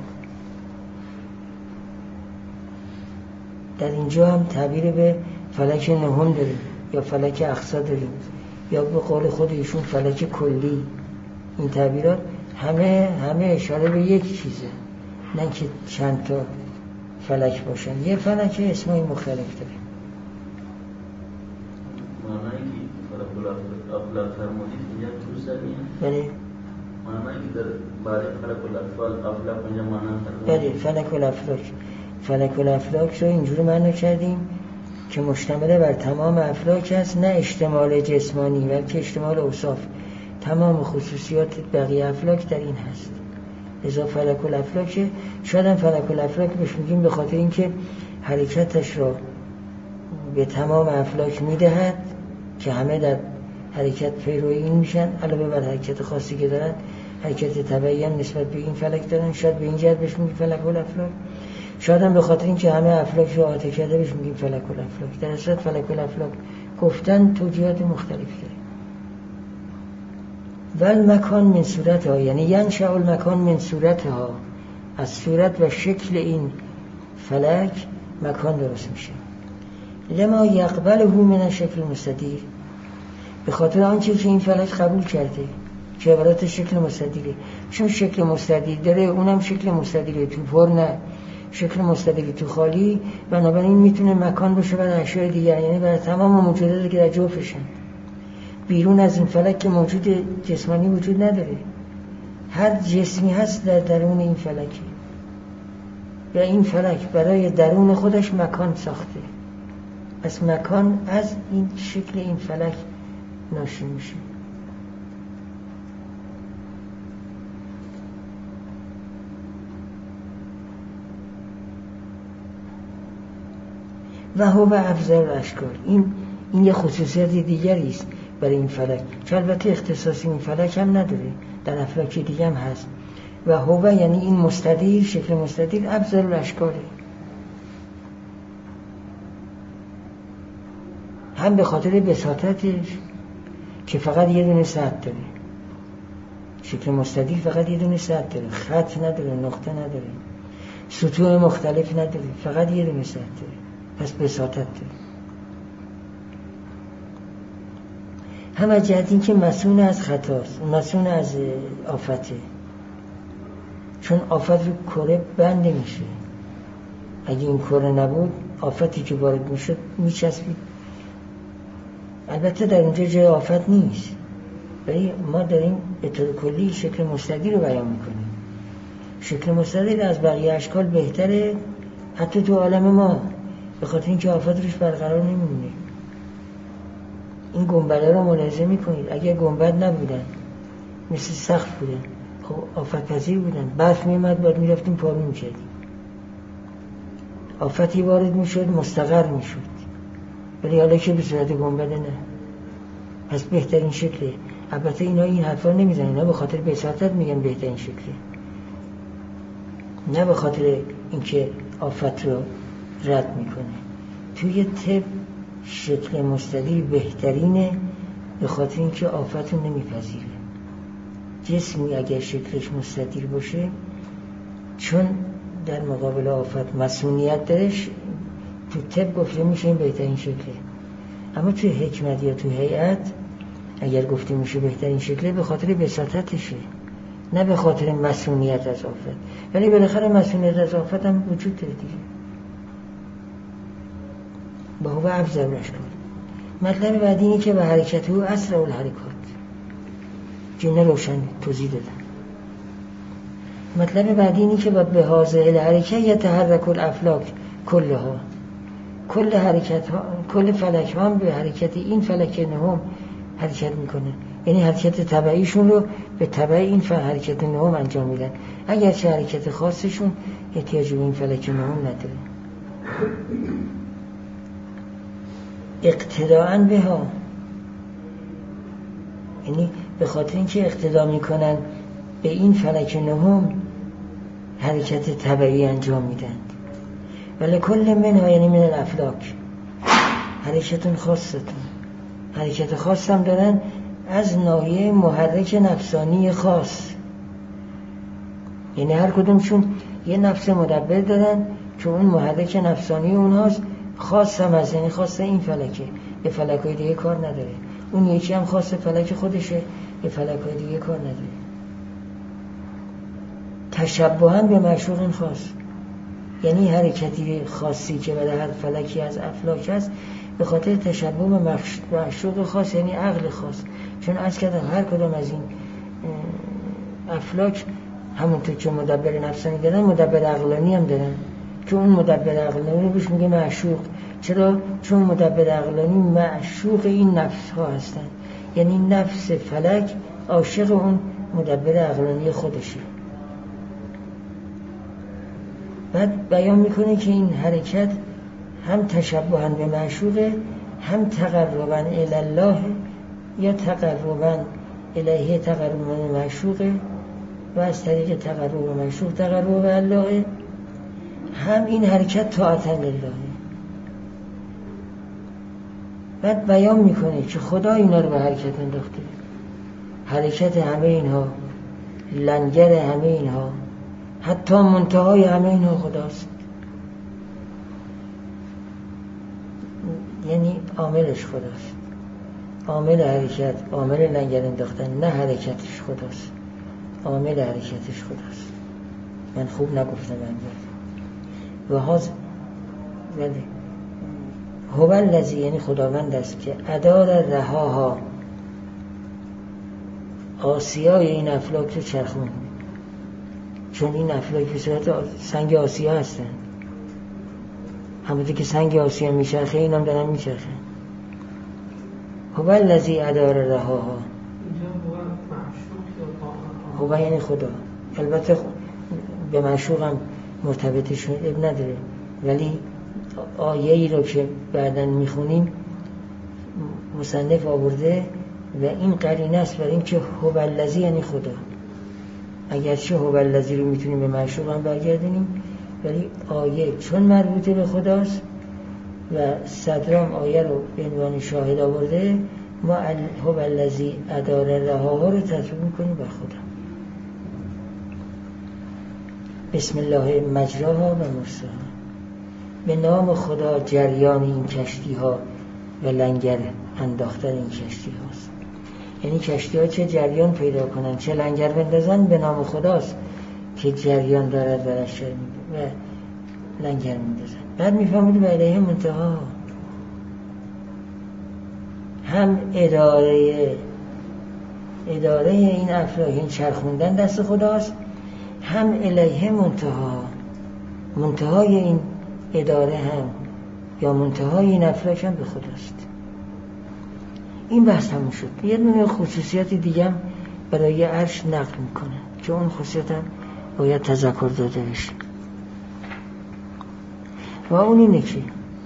در اینجا هم تعبیر به فلک نهم داریم یا فلک اقصا داریم یا به قول خود ایشون فلک کلی. این تعبیرات همه همه اشاره به یک چیزه، نه که چند تا فلک باشن. یه فلک اسمای مختلف داره. معنی که فلک الافلاک فرمودید اینجا تو زمین. بله. معنی که در باره فلک الافلاک اینجا معنی بله فلک الافلاک. فلک الافلاک رو اینجوری معنی کردیم که مشتمل بر تمام افلاک است، نه اشتمال جسمانی بلکه اشتمال اوصاف. تمام خصوصیات بقیه افلاک در این هست. لذا فلک الافلاک شاید هم فلک الافلاک بهش میگیم به خاطر اینکه حرکتش را به تمام افلاک میدهد که همه در حرکت پیروی این میشن، علاوه بر حرکت خاصی که دارن، حرکت طبیعی هم نسبت به این فلک دارن. شاید به این جهت بهش میگیم فلک الافلاک. شاید هم به خاطر اینکه همه افلاک رو احاطه کرده بهش میگیم فلک الافلاک. در اصل فلک الافلاک گفتن توجیهات مختلفی داره. ول مکان من صورتها یعنی ینشأ المکان من صورتها، از صورت و شکل این فلک مکان درست میشه. لما یقبله من شکل مستدیر، به خاطر آنچه که این فلک قبول کرده که عبارت شکل مستدیره. چون شکل مستدیر داره، اونم شکل مستدیره، تو پر نه، شکل مستدیری تو خالی، بنابراین میتونه مکان باشه برای اشیاء دیگر، یعنی برای تمام موجوداتی که در جوفشن. بیرون از این فلک که موجود جسمانی وجود نداره. هر جسمی هست در درون این فلکی و این فلک برای درون خودش مکان ساخته. پس مکان از این شکل این فلک ناشی میشه. و هو افضل الاشکال، این این یه خصوصیت دیگری است برای این فلک که البته اختصاصی این فلک هم نداره، در افلاک دیگه هم هست. و هو یعنی این مستدیر، شکل مستدیر افضل الاشکاله. هم به خاطر بساطتش که فقط یه دونه سطح داره. شکل مستدیر فقط یه دونه سطح داره، خط نداره، نقطه نداره، سطوح مختلف نداره، فقط یه دونه سطح داره. پس بساطت داره. هم از جهت این که مسئول از خطاست، مسئول از آفته. چون آفت رو کره بند میشه. اگه این کره نبود آفتی که وارد میشد میچسبید. البته در اینجا جای آفت نیست، ولی ما داریم به طور کلی شکل مستدیر رو بیان میکنیم. شکل مستدیر از بقیه اشکال بهتره، حتی تو عالم ما، به خاطر اینکه آفت روش برقرار نمیمونه. این گنبده رو ملاحظه میکنید، اگر گنبد نبودن مثل سقف بودن، خب آفت پذیر بودن، برف میومد باید میرفتیم پارو میکردیم، آفتی وارد میشد مستقر میشد. ولی حالا که به صورت گنبده نه، پس بهترین شکله. البته اینا این حرفا نمیزنن، اینا به خاطر بساطت میگن بهترین شکله، نه به خاطر اینکه آفت رو رد میکنه. توی طب شکل مستدیر بهترینه، به خاطر اینکه آفت رو نمیپذیره. جسمی اگر شکلش مستدیر باشه، چون در مقابل آفت مسئولیت دارش، تو طب گفته میشه این بهترین شکله. اما توی حکمت یا تو هیئت اگر گفته میشه بهترین شکله، به خاطر بساطتشه، نه به خاطر مسئولیت از آفت. ولی بالاخره مسئولیت از آفت هم وجود داره دیگه. با هو افضل الاشکال. مطلب بعدی اینه که به حرکت او اسرع الحرکات. جمله روشن توضیح دادم. مطلب بعدی اینه که به هذه الحرکه یتحرک الافلاک کلها. کل حرکت ها، کل فلک ها هم به حرکت این فلک نهم حرکت میکنه، یعنی حرکت تبعیشون رو به تبع این حرکت نهم انجام میدن، اگرچه حرکت خاصشون احتیاج به این فلک نهم نداره. اقتداءً بها، یعنی به خاطر اینکه اقتدا میکنن به این فلک نهم حرکت تبعی انجام میدن. ولی کل منها یعنی من الافلاک حرکتون خاصتون، حرکت خاص هم دارن از ناحیه محرک نفسانی خاص، یعنی هر کدومشون یه نفس مدبر دارن که اون محرک نفسانی اونهاست، خاص هم از، یعنی خاص این فلکه، یه فلکای دیگه کار نداره، اون یکی هم خاص فلک خودشه، یه فلکای دیگه کار نداره. تشبهاً به معشوق خاص، یعنی حرکتی خاصی که برای هر فلکی از افلاک هست به خاطر تشبه به معشوق خاص، یعنی عقل خاص. چون از کردم هر کدام از این افلاک همونطور که مدبر نفسانی دارن مدبر عقلانی هم دارن، که اون مدبر عقلانی رو بهش میگه معشوق. چرا؟ چون مدبر عقلانی معشوق این نفس ها هستن، یعنی نفس فلک عاشق اون مدبر عقلانی خودشه. بعد بیان میکنه که این حرکت هم تشبهاً به معشوقه، هم تقرباً الی الله یا تقرباً الیه تقرباً به معشوقه و از طریق تقرب به معشوق تقرب به الله، هم این حرکت طاعتاً لله. بعد بیان میکنه که خدا اینا رو به حرکت انداخته، حرکت همه اینها، لنگر همه اینها، حتی منتهای همه اینها خداست، یعنی عاملش خداست. عامل حرکت، عامل لنگر انداختن، نه حرکتش خداست، عامل حرکتش خداست. من خوب نگفتم من و هاز ولی هو الذی، یعنی خداوند است که ادار رهاها، آسیای این افلاک رو چرخون، چون این افلاک به صورت سنگ آسیا هستن، همونطور که سنگ آسیا میچرخه این هم دارن میچرخه. هو الذی ادار رهاها، هو یعنی خدا، البته به معشوق هم مرتبطشون اب نداره، ولی آیه ای رو که بعداً میخونیم مصنف آورده و این قرینه است برای این که هو الذی یعنی خدا. اگرچه هو الذی رو میتونیم به معشوق هم برگردونیم، ولی آیه چون مربوطه به خداست و صدرام آیه رو به عنوان شاهد آورده، ما هو الذی ادار رهاها رو تطبیق میکنیم بر خدا. بسم الله مجراها و مرساها، به نام خدا جریان این کشتی ها و لنگر انداختن این کشتی هاست. یعنی کشتی ها چه جریان پیدا کنن، چه لنگر بندازن، به نام خداست که جریان دارد برش و لنگر میندازن. بعد میفهمید به الیه منتها، هم اداره اداره این افلاک، این چرخوندن دست خداست، هم الیه منتها، منتهای این اداره هم یا منتهای این افلاک هم به خداست. این بحث تموم شد. یه دونه خصوصیات دیگه هم برای عرش نقل میکنه که اون خصوصیت هم باید تذکر داده بشه و اون اینه که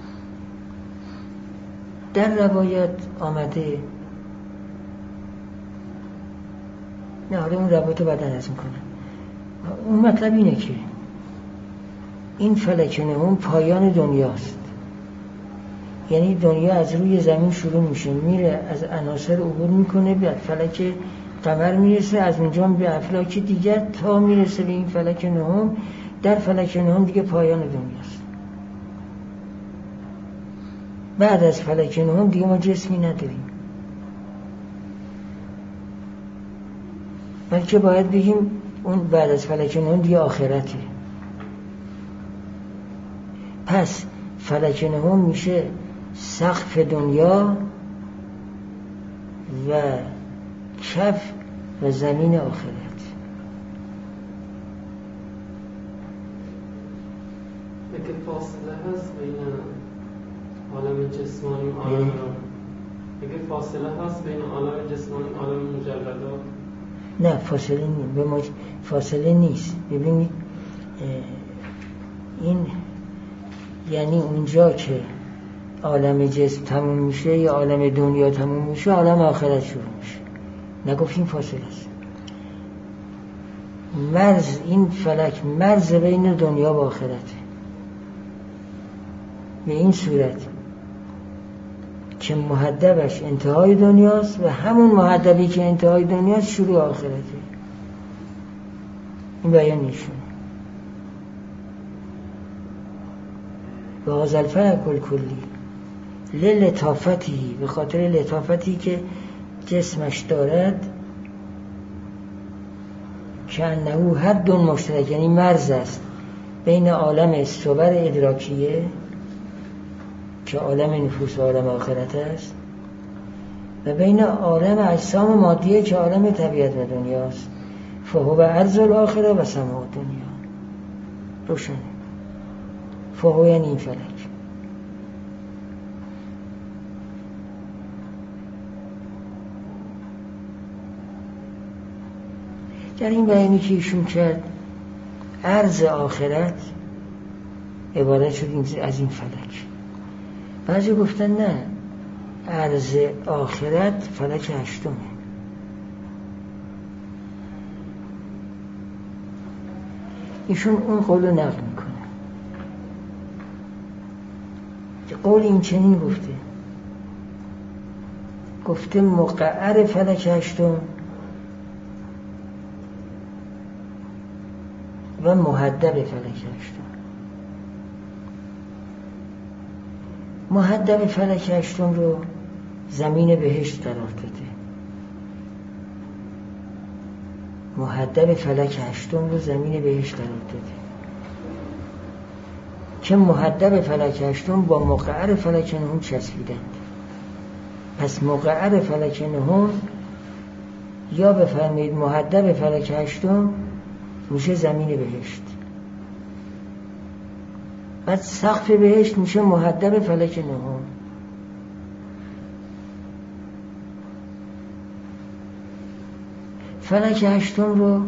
در روایات آمده، نه حالا اون روایات رو بعداً از میکنه، اون مطلب اینه که این فلک نهم پایان دنیاست، یعنی دنیا از روی زمین شروع میشه، میره از عناصر عبور میکنه به فلک قمر میرسه، از اونجا به افلاک دیگر تا میرسه به این فلک نهم. در فلک نهم دیگه پایان دنیاست. بعد از فلک نهم دیگه ما جسمی نداریم، بلکه باید بگیم اون بعد از فلک نهم دیگه آخرته. پس فلک نهم میشه سقف دنیا و کف و زمین آخرت. که فاصله هست بین عالم جسمانی عالم رو اگه فاصله هست بین عالم جسمانی عالم مجردات؟ نه فاصله نیست، به مج... فاصله نیست. ببینید این یعنی اونجا که عالم جسم تموم میشه یا عالم دنیا تموم میشه عالم آخرت شروع میشه. نگفتیم فاصله است. مرز این فلک مرز بین دنیا و آخرته به این صورت که مهدبش انتهای دنیاست و همون مهدبی که انتهای دنیاست شروع آخرته. این بیان نیشونه و هذا الفلک الکلی للطافتی، به خاطر لطافتی که جسمش دارد، که انه حد مشترک، یعنی مرز است بین عالم صور ادراکیه که عالم نفوس و عالم آخرت است و بین عالم اجسام مادیه که عالم طبیعت و دنیاست. فهو ارض الاخره و سماع دنیا. روشنه. فهو یعنی این فلک. در این بیانی که ایشون کرد ارض آخرت عبارت شد از این فلک. بعضی گفتن نه، ارض آخرت فلک هشتمه. ایشون اون قول رو نقل میکنه. قول این چنین گفته گفته مقعر فلک هشتم و مهدب فلک هشتم. مهدب فلک هشتم رو زمین بهشت قرار داده. مهدب فلک هشتم رو زمین بهشت قرار داده که مهدب فلک هشتم با مقعر فلک نهم چسبیدند. پس مقعر فلک نهم یا بفرمایید مهدب فلک هشتم میشه زمین بهشت، بعد سقف بهشت میشه مهدب فلک نهم. فلک هشتم رو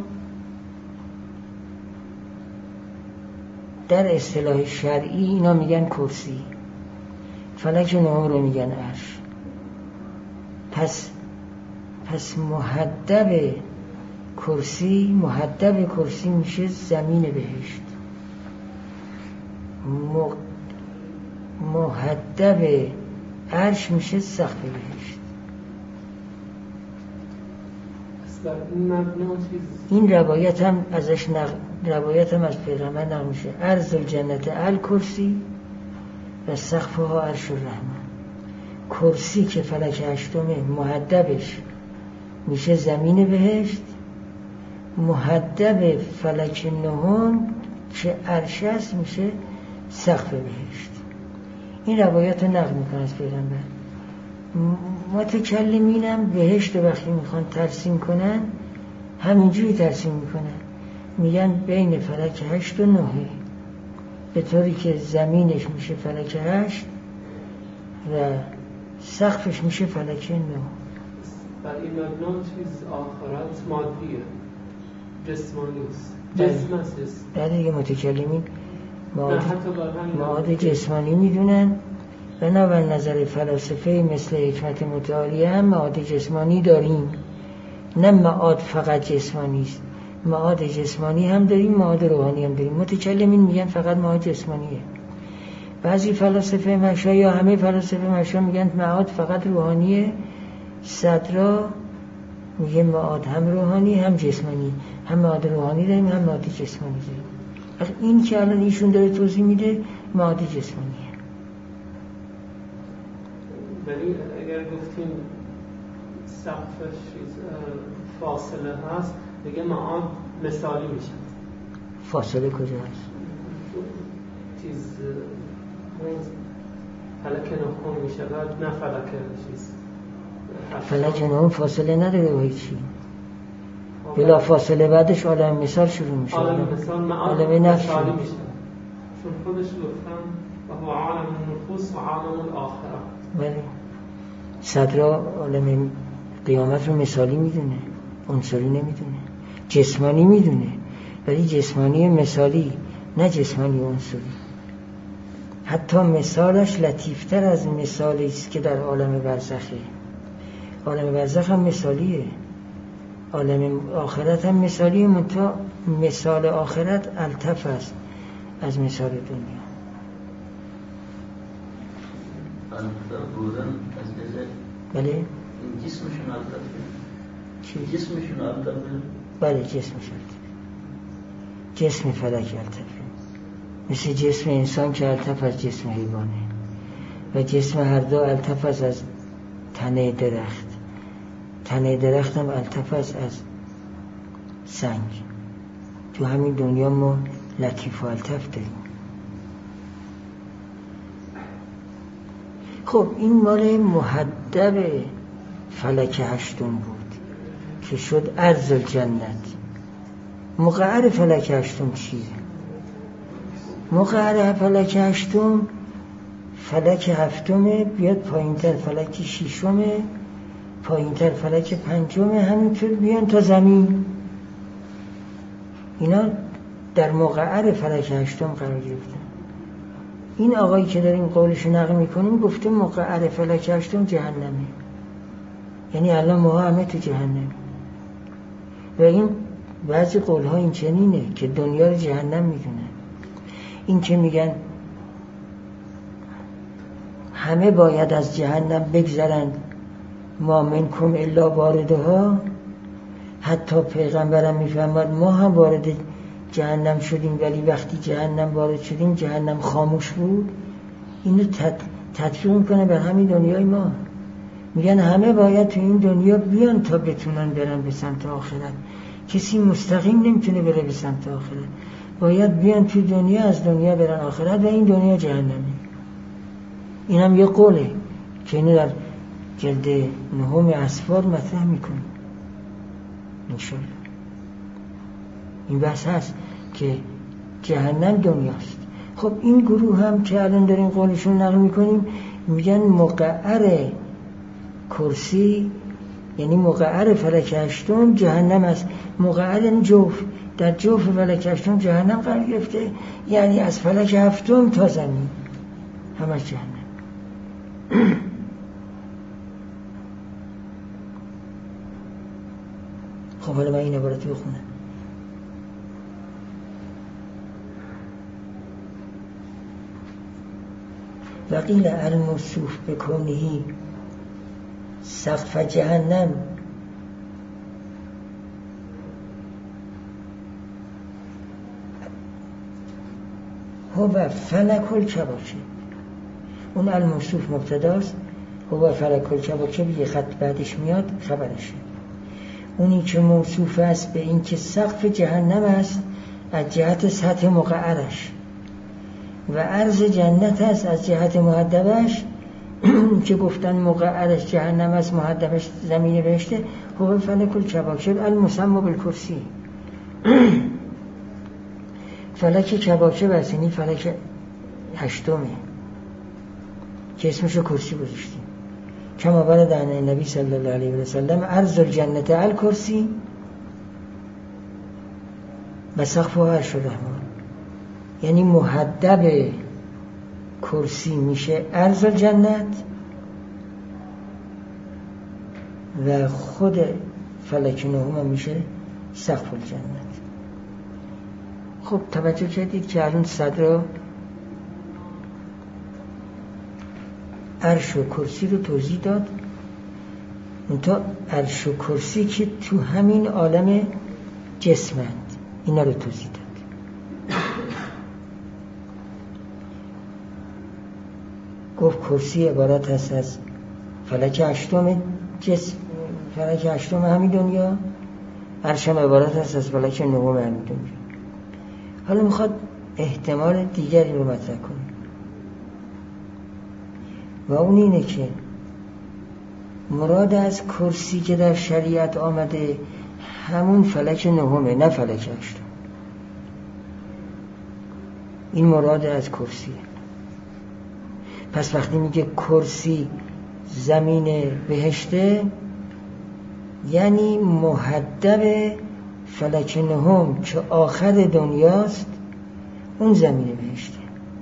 در اصطلاح شرعی اینا میگن کرسی، فلک نهم رو میگن عرش. پس پس مهدب کرسی مهدب کرسی میشه زمین بهشت، مهدب عرش میشه سقف بهشت. این روایت هم ازش نقل روایت هم از پیغمبر نقل میشه عرض الجنت الکرسی و سقفها عرش الرحمن. کرسی که فلک هشتمه مهدبش میشه زمین بهشت، مهدب فلک نهم که عرش است میشه سقف بهشت. این روایت رو نقل میکنه از پیغمبر. متکلمینم بهشت وقتی میخوان ترسیم کنن همینجوری ترسیم میکنن، میگن بین فلک هشت و نهه، به طوری که زمینش میشه فلک هشت و سقفش میشه فلک نه. برای این مبنا چیز آخرت مادیه، جسمانی است، جسم است. بعد دیگه متکلمین معاد جسمانی میدونن، بنابر نظر فلاسفه مثل حکمت متعالیه هم معاد جسمانی داریم، نه معاد فقط جسمانی است، معاد جسمانی هم داریم، معاد روحانی هم داریم. متکلمین میگن فقط معاد جسمانیه. بعضی فلاسفه مشا یا همه فلاسفه مشا میگن معاد فقط روحانیه. صدرا میگه معاد هم روحانی هم جسمانی، هم معاد روحانی داریم هم معاد جسمانی داریم. این که الان ایشون داره توضیح میده معاد جسمانیه. ولی اگر گفتیم سقفش فاصله هست دیگه معاد مثالی میشه. فاصله کجا هست؟ چیز فلک نهم میشه و نه فلک چیز فلک نهم فاصله نداره با هیچی، بلا فاصله بعدش عالم مثال شروع میشه. عالم مثال معاد مثالی میشه. چون خودش گفتم و هو عالم النفوس و عالم الآخرة. بله، صدرا عالم قیامت رو مثالی میدونه، عنصری نمیدونه. جسمانی میدونه ولی جسمانی مثالی، نه جسمانی عنصری. حتی مثالش لطیفتر از مثالی است که در عالم برزخه. عالم برزخ هم مثالیه، عالم آخرت هم مثالیه، منتها مثال آخرت الطف است از مثال دنیا. بله؟ این جسمشون الطفه؟ چی؟ جسمشون الطفه؟ بله جسمش الطفه. جسم فلک الطفه، مثل جسم انسان که الطف از جسم حیوانه و جسم هر دو الطف از از تنه درخت. تنه درخت هم الطف از از سنگ. تو همین دنیا ما لطیف و الطف داریم. خب این مال مهدب فلک هشتم بود که شد ارض الجنت. مقعر فلک هشتم چیه؟ مقعر فلک هشتم فلک هفتمه بیاد پایینتر فلک ششمه، پایینتر فلک پنجمه، همینطور بیان تا زمین. اینا در مقعر فلک هشتم قرار گرفتن. این آقایی که داریم قولشو نقل میکنیم گفته مقعر فلک هشتم جهنمه، یعنی الان ما همه تو جهنم. و این بعضی قولها این چنینه که دنیا رو جهنم میدونن. این که میگن همه باید از جهنم بگذرند ما منکم الا واردها، حتی پیغمبرم میفرماد ما هم وارد جهنم شدیم ولی وقتی جهنم وارد شدیم جهنم خاموش بود. اینو تطبیق میکنه بر همین دنیای ما. میگن همه باید تو این دنیا بیان تا بتونن برن به سمت آخرت. کسی مستقیم نمیتونه بره به سمت آخرت، باید بیان تو دنیا از دنیا برن آخرت و این دنیا جهنمه. این هم یه قوله که اینو در جلد نهم اسفار مطرح میکنه انشالله. این بحث هست که جهنم دنیاست. خب این گروه هم که الان داریم قولشون نقل میکنیم میگن مقعر کرسی یعنی مقعر فلک هشتم جهنم است. مقعر یعنی جوف، در جوف فلک هشتم جهنم قرار گرفته، یعنی از فلک هفتم تا زمین همه جهنم. خب حالا من این عبارت بخونم. وقیل الموصوف بکونه سقف جهنم هو فلک الکواکب. اون الموصوف مبتداست، هو فلک الکواکب یه خط بعدش میاد خبرشه. اونی که موصوف است به این که سقف جهنم است از جهت سطح مقعرش و عرض جنت است از جهت مهدبش که گفتن مقعرش جهنم است مهدبش زمین بهشته. هو فلک الکواکب المسمى بالکرسی. فلک کواکب است، یعنی فلک هشتمه که اسمشو کرسی گذاشتیم. کما ورد عن النبی صلی الله علیه و سلم عرض الجنت الکرسی و سقفها عرش الرحمن. یعنی مهدب کرسی میشه عرض الجنت و خود فلک نهم میشه سقف الجنت. خب توجه کردید که الان صدر عرش و کرسی رو توضیح داد. اونتا عرش و کرسی که تو همین عالم جسمند، اینا رو توضیح داد. گفت کرسی عبارت هست از فلک هشتم جسم، فلک هشتم همین دنیا. عرش هم عبارت هست از فلک نهم همین دنیا. حالا میخواد احتمال دیگری رو مطرح کنه و اون اینه که مراد از کرسی که در شریعت آمده همون فلک نهمه، نه فلک هشتم. این مراد از کرسیه. پس وقتی میگه کرسی زمین بهشته، یعنی محدب فلک نهم که آخر دنیاست، اون زمین بهشته.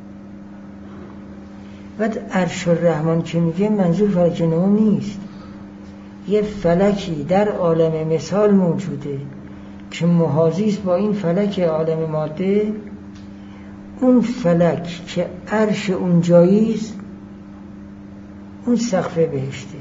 بعد عرش الرحمن که میگه منظور فلک نهم نیست، یه فلکی در عالم مثال موجوده که محاذی است با این فلک عالم ماده. اون فلک که عرش اون جاییست، اون سقف بهشته.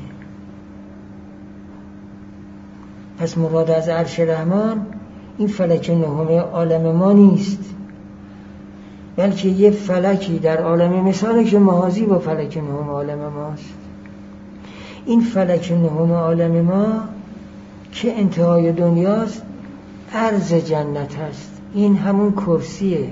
پس مراد از عرش رحمان این فلک نهم عالم ما نیست، بلکه یه فلکی در عالم مثاله که محاذی با فلک نهم عالم ماست. این فلک نهم عالم ما که انتهای دنیاست، عرض جنت هست. این همون کرسیه.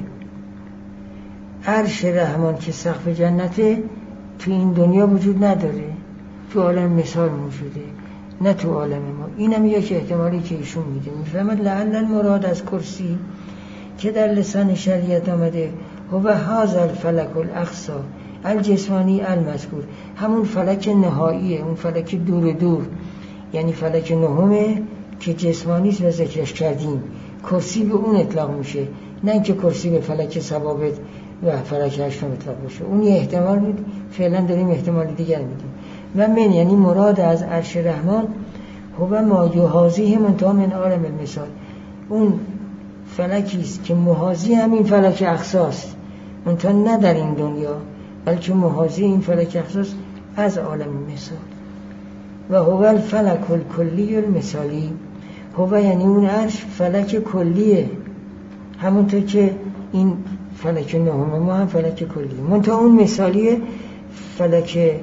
عرش رحمان که سقف جنته تو این دنیا وجود نداره، تو عالم مثال موجوده، نه تو عالم ما. اینم یک احتمالی که ایشون میده. میفهمد لعل المراد از کرسی که در لسان شریعت آمده هو هذا الفلک الاقصی الجسمانی المذکور، همون فلک نهاییه، اون فلک دور دور، یعنی فلک نهمه که جسمانیست و ذکرش کردیم. کرسی به اون اطلاق میشه، نه اینکه کرسی به فلک ثوابت و فلک هشتم اطلاق بشه. اون یه احتمال بود، فعلا داریم احتمال دیگر میدیم. و من یعنی مراد از عرش رحمان هو ما یحاذیه منتها من عالم المثال، اون فلکی است که محاذی همین فلک اقصاست، منتها نه در این دنیا، بلکه محاذی این فلک اقصاست از عالم مثال. و هو الفلک الکلی المثالی، هو یعنی اون عرش فلک کلیه، همونطور که این فلک نهم ما هم فلک کلیه، منتها اون مثالیه، فلک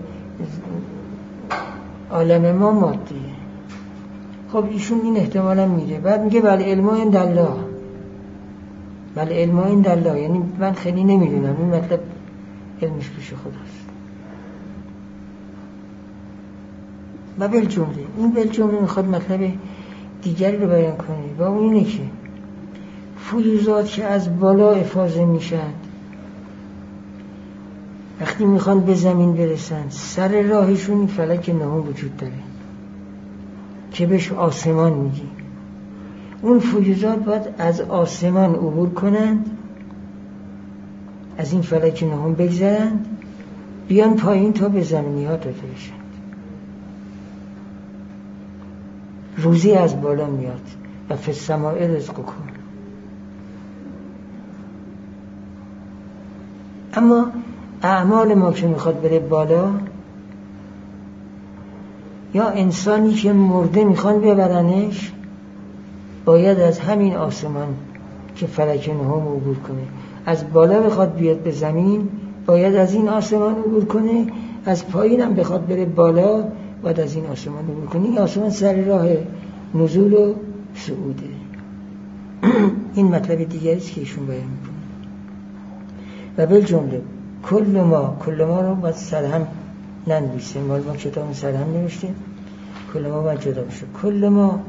عالم ما مادیه. خب ایشون این احتمالا میده. بعد میگه بله علم عند الله، بله علم عند الله، یعنی من خیلی نمیدونم، این مطلب علمش پیش خداست. و بالجمله این بالجمله میخواد مطلب دیگری رو بیان کنه، و اون اینه که فیوزات که از بالا افاضه میشن وقتی میخوان به زمین برسن، سر راهشون این فلک نهم وجود داره که بهش آسمان میگی. اون فیوزات باید از آسمان عبور کنند، از این فلک نهم بگذرند، بیان پایین تا به زمینیات داده بشند. روزی از بالا میاد و فی السماء رزقکم. اما اعمال ما که میخواد بره بالا، یا انسانی که مرده میخوان ببرنش، باید از همین آسمان که فلک نهم عبور کنه. از بالا بخواد بیاد به زمین، باید از این آسمان عبور کنه. از پایین هم بخواد بره بالا، باید از این آسمان عبور کنه. این آسمان سر راه نزول و صعوده. این مطلب دیگری است که ایشون بیان میکنه. و بالجمله کل ما، کل ما رو باید سرهم ننویسیم، مال ما کتاب سرهم نوشتیم، کل ما باید جدا بشه. کل ما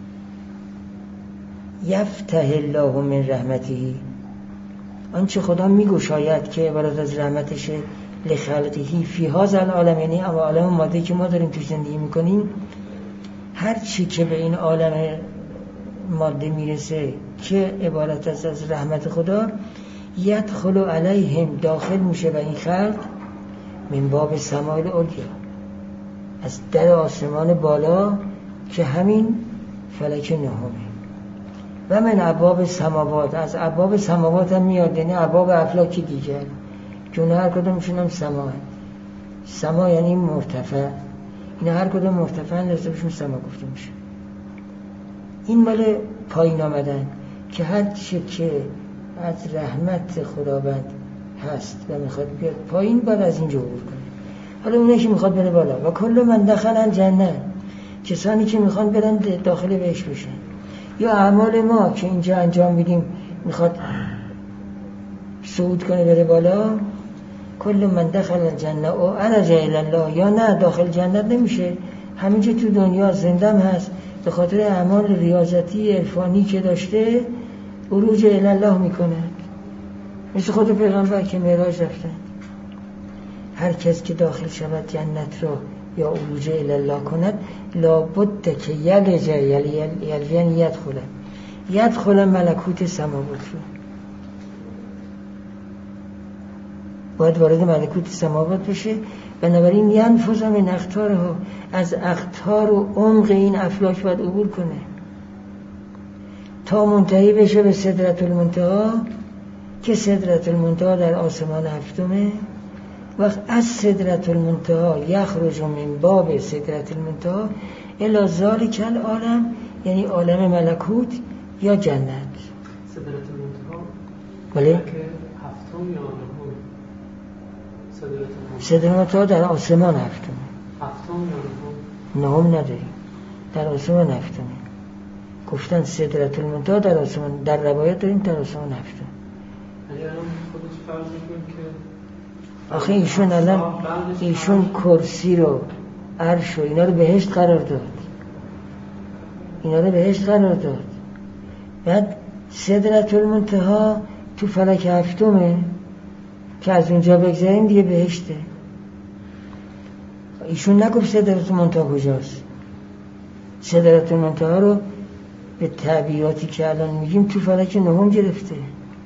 یفتح الله من رحمته، آنچه خدا میگشاید که عبارت از رحمتشه، لخلقه فی هذا العالم، یعنی عالم ماده که ما داریم توش زندگی میکنیم، هر چی که به این عالم ماده میرسه که عبارت است از رحمت خدا، یدخل علیهم، داخل میشه و این خلق، من باب سماء العلیا، از در آسمان بالا که همین فلک نهمه، و من ابواب سماوات، از ابواب سماوات هم میاد، یعنی ابواب افلاک دیگر که هر کدومشون هم سما هست. سما یعنی مرتفع، اینا هر کدوم مرتفع هست، بهشون سما گفته میشه. این مال پایین آمدن که هر چه که از رحمت خداوند هست و میخواد بیاد پایین، بعد از اینجا عبور کنه. حالا اونه که میخواد بره بالا، و کل من دخلن جنت، کسانی که میخوان برن داخل بهش بشن. یا اعمال ما که اینجا انجام میدیم میخواد صعود کنه بره بالا، کل من دخل جنت و عرج الی الله، یا نه داخل جنت نمیشه، همینجا تو دنیا زندم هست، به خاطر اعمال ریاضتی عرفانی که داشته عروج الی الله میکنه، مثل خود پیغمبر که معراج رفتن. هر کس که داخل شود جنت را یا عروج الله کند لابد که یلج یلجن یدخل یدخل ملکوت سماوات رو، باید وارد ملکوت سماوات بشه. بنابراین ینفذ من اقطارها، از اقطار و عمق این افلاک باید عبور کنه تا منتهی بشه به سدرة المنتهی که سدرة المنتهی در آسمان هفتمه. وقت از سدرة المنتهی یخرج من باب سدرة المنتهی الی ذلک العالم، یعنی عالم ملکوت یا جنت. سدرة المنتهی بله که هفتم یا نهم؟ سدرة المنتهی در آسمان هفتمه. هفتم یا نهم؟ نهم نداریم، در آسمان هفتمه. گفتن سدرة المنتهی در آسمان، در روایت داریم در آسمان هفتم. یعنی الان خودش فرض می‌کنیم که آخه ایشون الان ایشون کرسی رو، عرش رو، اینا رو بهشت قرار داد، اینا رو بهشت قرار داد. بعد سدرة المنتهی تو فلک هفتمه که از اونجا بگذاریم دیگه بهشته. ایشون نگفت سدرة المنتهی کجاست. سدرة المنتهی رو به تعبیراتی که الان میگیم تو فلک نهم گرفته،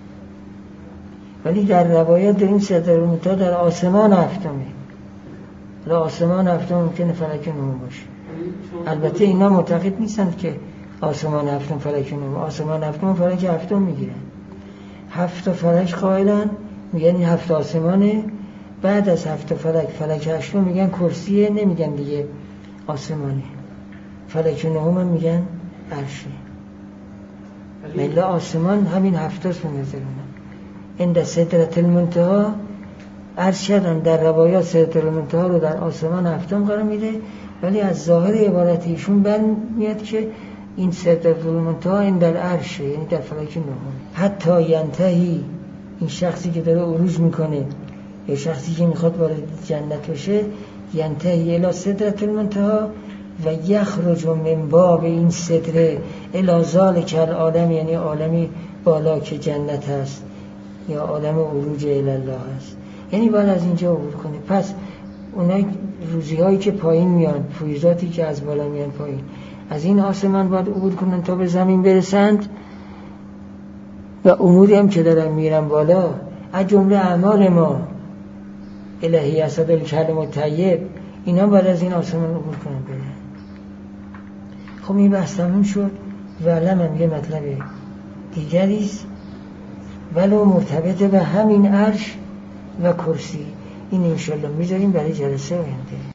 ولی در روایت داریم سدرة المنتهی در آسمان هفتمه. در آسمان هفتم ممکنه فلک نهم باشه. البته اینا معتقد نیستند که آسمان هفتم فلک نهم، آسمان هفتم فلک هفتم میگیرن. هفت فلک قائلن، میگن این هفت آسمانه. بعد از هفت فلک فلک هشتم میگن کرسیه، نمیگن دیگه آسمانه. فلک نهم هم میگن عرشه. مله آسمان همین هفتاست به نظر من. عند سدرة المنتهی عرض کردم در روایات سدرة المنتهی رو در آسمان هفتم قرار میده، ولی از ظاهر عبارت ایشون برمیاد که این سدرة المنتهی این در عرشه، یعنی در فلک نهم. حتی ینتهی، این شخصی که داره عروج میکنه یا شخصی که میخواد وارد جنت بشه، ینتهی الی سدرة المنتهی و یخرج من باب این سدره الی ذلک العالم، یعنی عالمی بالا که جنت هست یا عالم عروج الی الله هست، یعنی باید از اینجا عبور کنه. پس اونای روزی هایی که پایین میان، فیوزاتی که از بالا میان پایین، از این آسمان باید عبور کنن تا به زمین برسند. و اموری هم که دارن میرن بالا از جمله اعمال ما، الهی اسد الکلم الطیب، اینا باید از این آسمان عبور کنن برن. خب این بحث تموم شد. و علم هم یه مطلب دیگریست ولو مرتبط به همین عرش و کرسی. این انشالله میذاریم برای جلسه آینده.